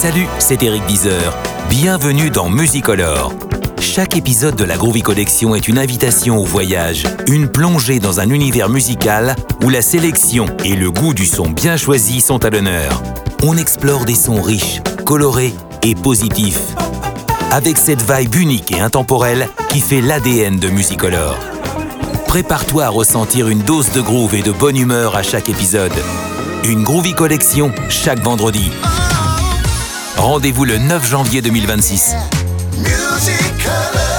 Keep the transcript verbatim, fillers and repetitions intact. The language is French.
Salut, c'est Eric Bizer. Bienvenue dans Musicolor. Chaque épisode de la Groovy Collection est une invitation au voyage, une plongée dans un univers musical où la sélection et le goût du son bien choisi sont à l'honneur. On explore des sons riches, colorés et positifs, avec cette vibe unique et intemporelle qui fait l'A D N de Musicolor. Prépare-toi à ressentir une dose de groove et de bonne humeur à chaque épisode. Une Groovy Collection chaque vendredi. Rendez-vous le neuf janvier deux mille vingt-six. Musicolor.